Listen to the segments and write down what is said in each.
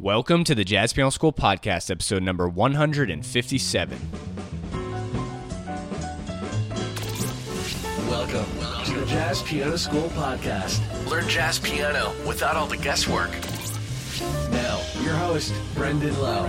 Welcome to the Jazz Piano School Podcast, episode number 157. Welcome to the Jazz Piano School Podcast. Learn jazz piano without all the guesswork. Now, your host, Brendan Lowe.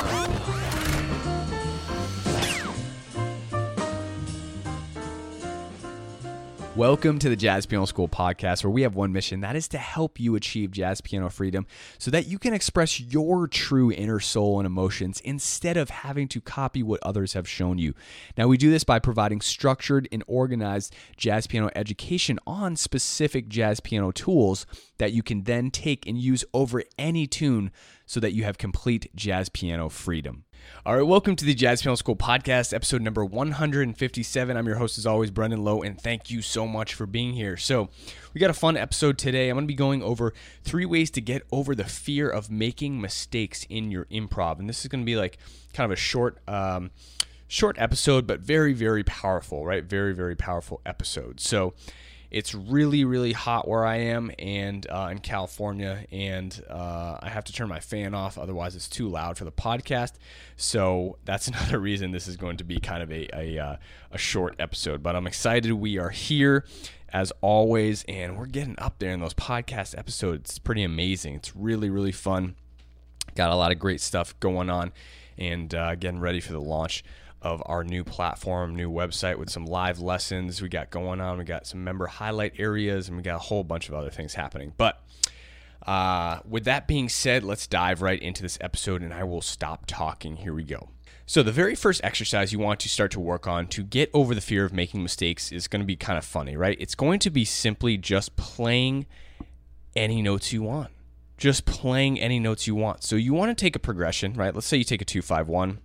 Welcome to the Jazz Piano School Podcast, where we have one mission, that is to help you achieve jazz piano freedom so that you can express your true inner soul and emotions instead of having to copy what others have shown you. Now, we do this by providing structured and organized jazz piano education on specific jazz piano tools that you can then take and use over any tune so that you have complete jazz piano freedom. All right, welcome to the Jazz Piano School Podcast, episode number 157. I'm your host, as always, Brendan Lowe, and thank you so much for being here. So we got a fun episode today. I'm going to be going over 3 ways to get over the fear of making mistakes in your improv. And this is going to be like kind of a short episode, but very, very powerful, right? Very, very powerful episode. So it's really, really hot where I am and in California, and I have to turn my fan off, otherwise it's too loud for the podcast. So that's another reason this is going to be kind of a short episode. But I'm excited we are here, as always, and we're getting up there in those podcast episodes. It's pretty amazing. It's really, really fun. Got a lot of great stuff going on, and getting ready for the launch of our new platform, new website with some live lessons we got going on. We got some member highlight areas, and we got a whole bunch of other things happening. But with that being said, let's dive right into this episode, and I will stop talking. Here we go. So the very first exercise you want to start to work on to get over the fear of making mistakes is going to be kind of funny, right? It's going to be simply just playing any notes you want. Just playing any notes you want. So you want to take a progression, right? Let's say you take a 2-5-1.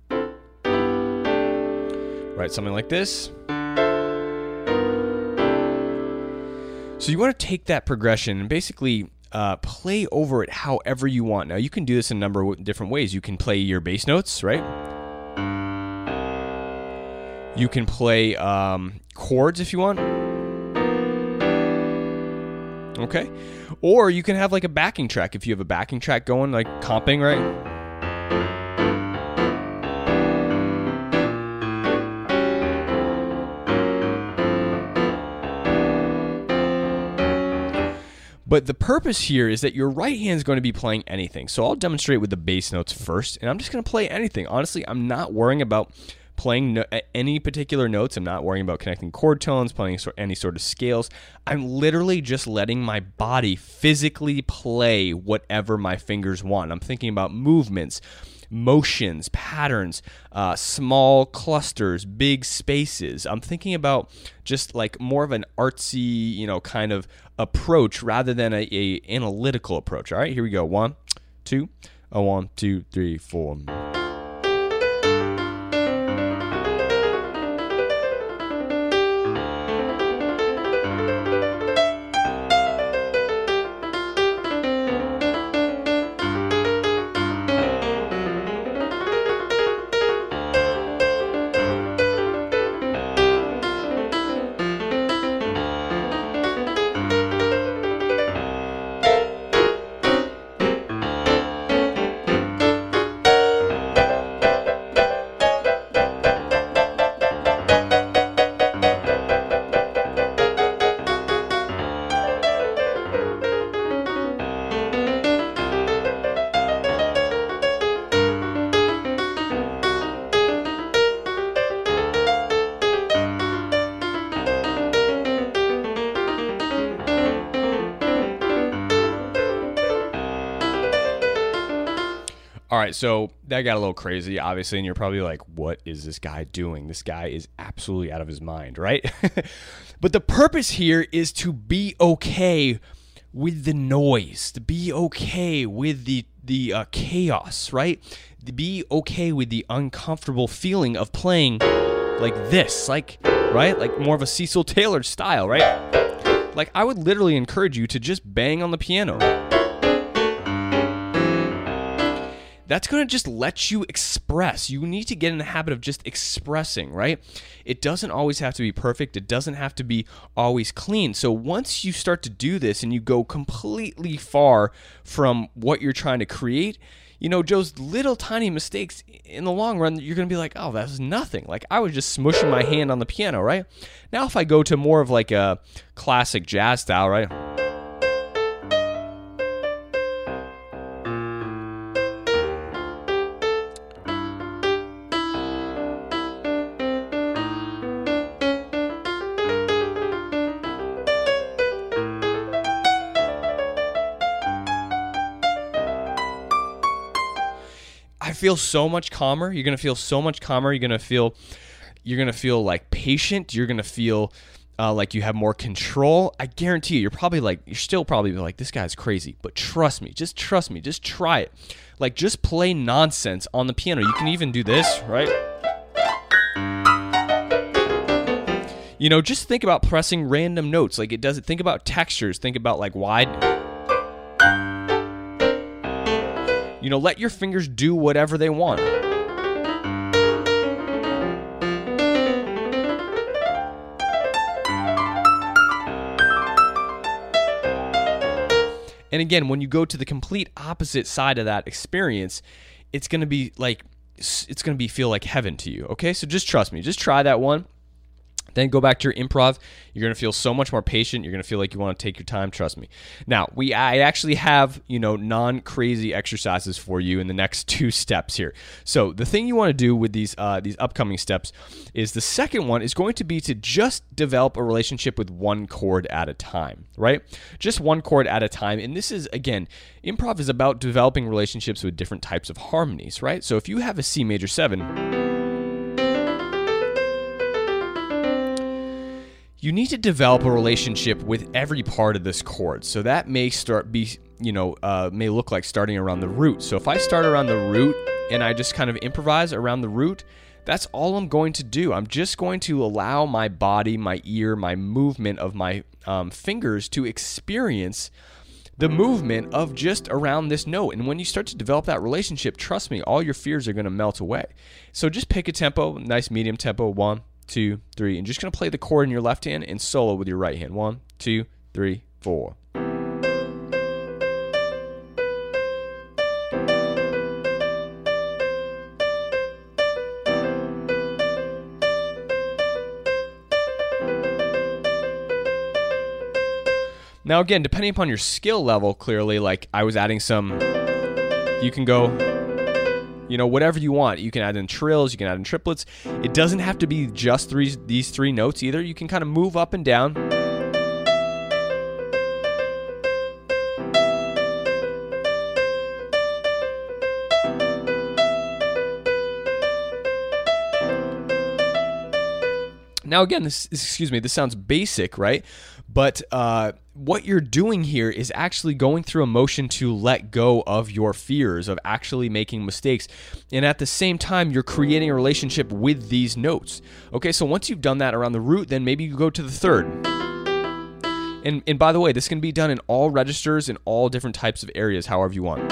Right, something like this. So you want to take that progression and basically play over it however you want. Now, you can do this in a number of different ways. You can play your bass notes, right? You can play chords if you want. Okay. Or you can have like a backing track if you have a backing track going, like comping, right? But the purpose here is that your right hand is going to be playing anything. So I'll demonstrate with the bass notes first, and I'm just going to play anything. Honestly, I'm not worrying about playing any particular notes. I'm not worrying about connecting chord tones, playing any sort of scales. I'm literally just letting my body physically play whatever my fingers want. I'm thinking about movements, motions, patterns, small clusters, big spaces. I'm thinking about just like more of an artsy, kind of approach rather than a analytical approach. All right, here we go. 1, 2, 1, 2, 3, 4. All right, so that got a little crazy, obviously, and you're probably like, what is this guy doing? This guy is absolutely out of his mind, right? But the purpose here is to be okay with the noise, to be okay with the chaos, right? To be okay with the uncomfortable feeling of playing like this, right? Like more of a Cecil Taylor style, right? Like, I would literally encourage you to just bang on the piano. that's going to just let you express. You need to get in the habit of just expressing, right? It doesn't always have to be perfect. It doesn't have to be always clean. So once you start to do this and you go completely far from what you're trying to create, Joe's little tiny mistakes in the long run, you're going to be like, oh, that's nothing. Like, I was just smushing my hand on the piano, right? Now, if I go to more of like a classic jazz style, right? I feel so much calmer. You're going to feel so much calmer. You're going to feel like patient. You're going to feel like you have more control. I guarantee you, you're still probably like, this guy's crazy, but trust me, just try it. Like, just play nonsense on the piano. You can even do this, right? Just think about pressing random notes. Like, think about textures. Think about like wide. Let your fingers do whatever they want. And again, when you go to the complete opposite side of that experience, it's going to be feel like heaven to you. Okay? So just trust me. Just try that one. Then go back to your improv. You're going to feel so much more patient. You're going to feel like you want to take your time. Trust me. Now, I actually have, non-crazy exercises for you in the next 2 steps here. So the thing you want to do with these upcoming steps is the second one is going to be to just develop a relationship with one chord at a time, right? Just one chord at a time. And this is, again, improv is about developing relationships with different types of harmonies, right? So if you have a C major 7, you need to develop a relationship with every part of this chord. So that may may look like starting around the root. So if I start around the root and I just kind of improvise around the root, that's all I'm going to do. I'm just going to allow my body, my ear, my movement of my fingers to experience the movement of just around this note. And when you start to develop that relationship, trust me, all your fears are going to melt away. So just pick a tempo, nice medium tempo, 1, 2, 3, and just going to play the chord in your left hand and solo with your right hand. 1, 2, 3, 4. Now again, depending upon your skill level, clearly, like I was adding some, you can go, whatever you want. You can add in trills, you can add in triplets. It doesn't have to be just these 3 notes either. You can kind of move up and down. Now again, this sounds basic, right? But what you're doing here is actually going through a motion to let go of your fears of actually making mistakes. And at the same time, you're creating a relationship with these notes. Okay, so once you've done that around the root, then maybe you go to the third. And by the way, this can be done in all registers in all different types of areas, however you want.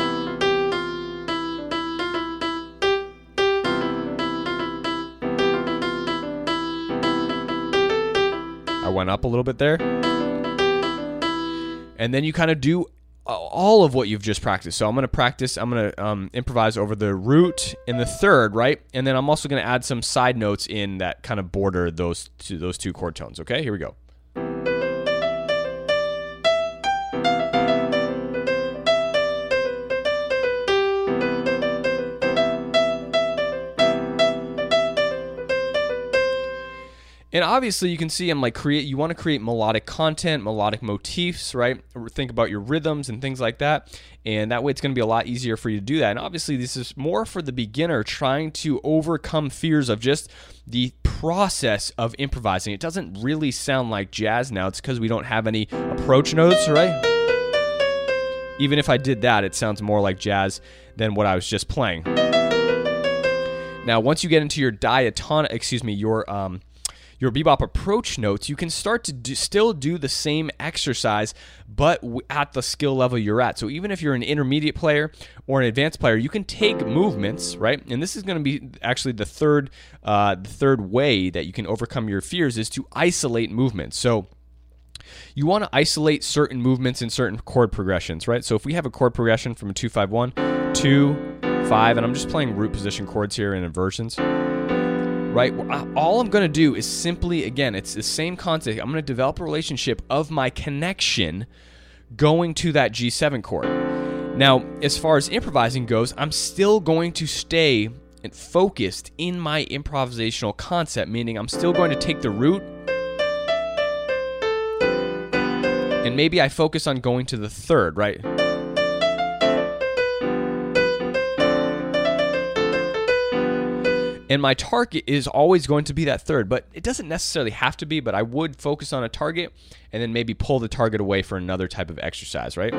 I went up a little bit there. And then you kind of do all of what you've just practiced. So I'm going to improvise over the root in the third, right? And then I'm also going to add some side notes in that kind of border those 2 chord tones. Okay, here we go. And obviously you can see I'm like you want to create melodic content, melodic motifs, right? Think about your rhythms and things like that. And that way it's going to be a lot easier for you to do that. And obviously this is more for the beginner trying to overcome fears of just the process of improvising. It doesn't really sound like jazz now. It's because we don't have any approach notes, right? Even if I did that, it sounds more like jazz than what I was just your bebop approach notes, you can start to still do the same exercise, but at the skill level you're at. So even if you're an intermediate player or an advanced player, you can take movements, right? And this is going to be actually the third way that you can overcome your fears is to isolate movements. So you want to isolate certain movements in certain chord progressions, right? So if we have a chord progression from a 2-5-1, 2-5, and I'm just playing root position chords here in inversions, right? All I'm going to do is simply, again, it's the same concept. I'm going to develop a relationship of my connection going to that G7 chord. Now, as far as improvising goes, I'm still going to stay focused in my improvisational concept, meaning I'm still going to take the root, and maybe I focus on going to the third, right? And my target is always going to be that third, but it doesn't necessarily have to be, but I would focus on a target and then maybe pull the target away for another type of exercise, right?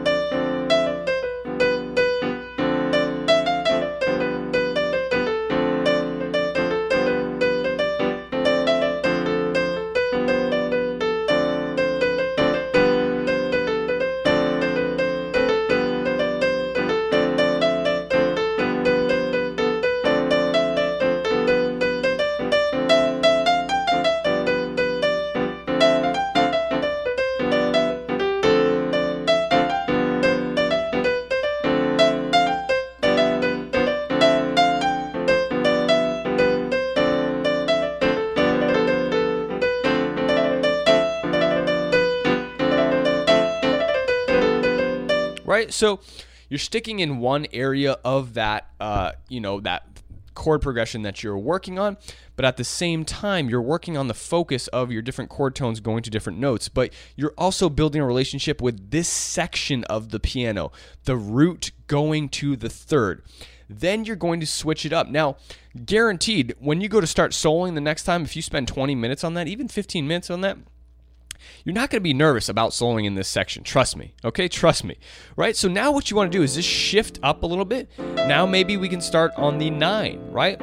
Right? So you're sticking in one area of that, that chord progression that you're working on, but at the same time, you're working on the focus of your different chord tones going to different notes, but you're also building a relationship with this section of the piano, the root going to the third. Then you're going to switch it up. Now, guaranteed, when you go to start soloing the next time, if you spend 20 minutes on that, even 15 minutes on that, you're not going to be nervous about soloing in this section. Trust me. Okay? Trust me. Right? So now what you want to do is just shift up a little bit. Now maybe we can start on the 9, right?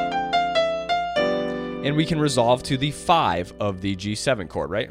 And we can resolve to the 5 of the G7 chord, right?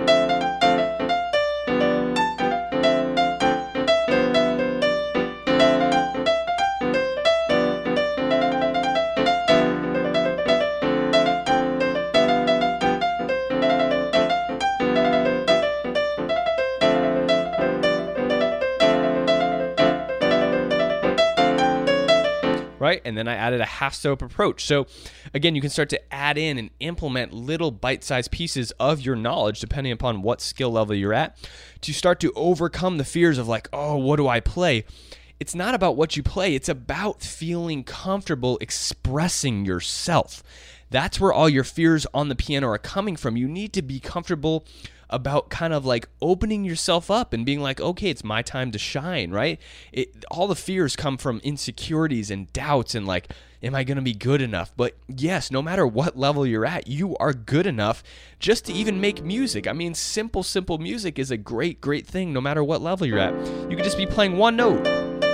Right? And then I added a half step approach. So again, you can start to add in and implement little bite-sized pieces of your knowledge, depending upon what skill level you're at, to start to overcome the fears of like, oh, what do I play? It's not about what you play. It's about feeling comfortable expressing yourself. That's where all your fears on the piano are coming from. You need to be comfortable about kind of like opening yourself up and being like, okay, it's my time to shine, right? All the fears come from insecurities and doubts and like, am I going to be good enough? But yes, no matter what level you're at, you are good enough just to even make music. I mean, simple music is a great thing no matter what level you're at. You could just be playing one note.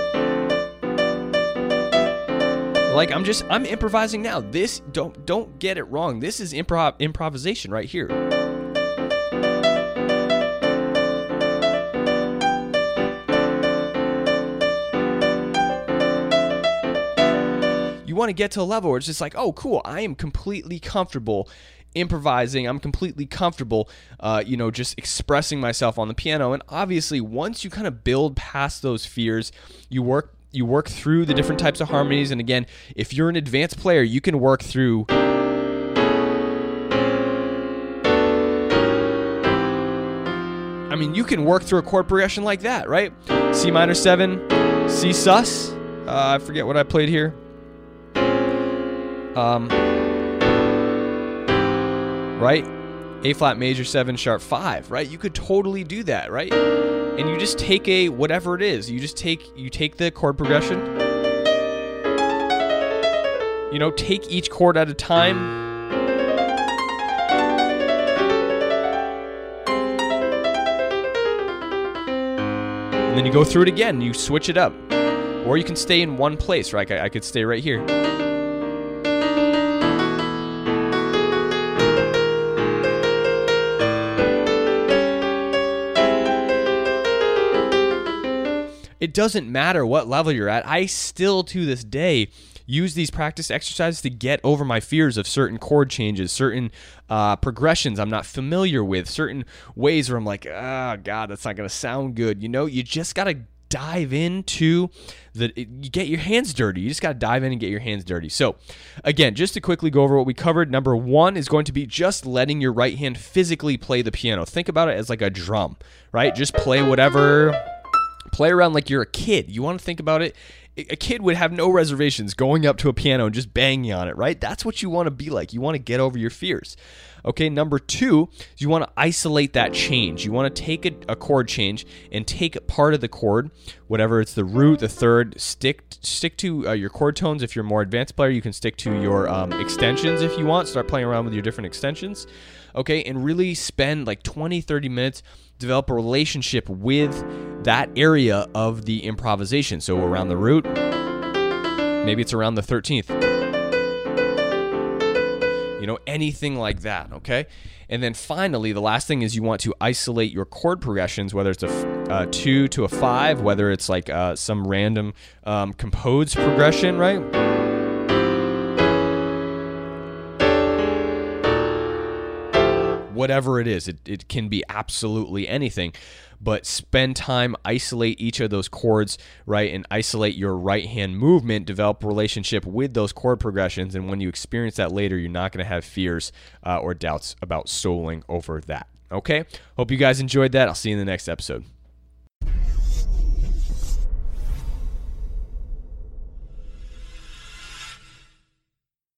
Like I'm improvising now. This, don't get it wrong. This is improvisation right here. You want to get to a level where it's just like, oh, cool, I am completely comfortable improvising. I'm completely comfortable, just expressing myself on the piano. And obviously, once you kind of build past those fears, you work through the different types of harmonies. And again, if you're an advanced player, you can work through you can work through a chord progression like that, right? C minor 7, C sus. I forget what I played here. Right? A flat major 7 sharp 5, right? You could totally do that, right? And you just take whatever it is. You take the chord progression. Take each chord at a time. And then you go through it again. You switch it up. Or you can stay in one place, right? I could stay right here. doesn't matter what level you're at. I still, to this day, use these practice exercises to get over my fears of certain chord changes, certain progressions I'm not familiar with, certain ways where I'm like, oh, God, that's not going to sound good. You just got to dive into you get your hands dirty. You just got to dive in and get your hands dirty. So again, just to quickly go over what we covered, number one is going to be just letting your right hand physically play the piano. Think about it as like a drum, right? Just play around like you're a kid. You want to think about it. A kid would have no reservations going up to a piano and just banging on it, right? That's what you want to be like. You want to get over your fears. Okay, number two is you want to isolate that change. You want to take a chord change and take part of the chord, whatever it's the root, the third, stick to your chord tones. If you're a more advanced player, you can stick to your extensions if you want. Start playing around with your different extensions, okay? And really spend like 20, 30 minutes, develop a relationship with that area of the improvisation. So around the root, maybe it's around the 13th. Anything like that, okay? And then finally, the last thing is you want to isolate your chord progressions, whether it's a 2 to a 5, whether it's like some random composed progression, right? Whatever it is, it can be absolutely anything, but spend time, isolate each of those chords, right, and isolate your right hand movement, develop a relationship with those chord progressions, and when you experience that later, you're not going to have fears or doubts about soloing over that, okay? Hope you guys enjoyed that. I'll see you in the next episode.